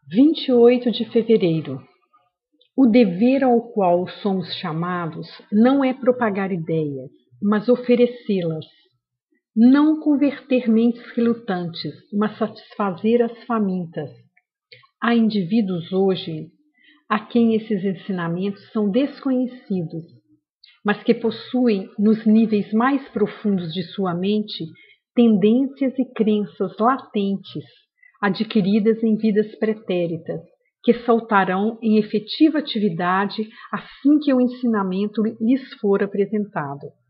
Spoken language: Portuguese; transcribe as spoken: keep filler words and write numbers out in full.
vinte e oito de fevereiro. O dever ao qual somos chamados não é propagar ideias, mas oferecê-las. Não converter mentes relutantes, mas satisfazer as famintas. Há indivíduos hoje a quem esses ensinamentos são desconhecidos, mas que possuem nos níveis mais profundos de sua mente tendências e crenças latentes, adquiridas em vidas pretéritas, que saltarão em efetiva atividade assim que o ensinamento lhes for apresentado.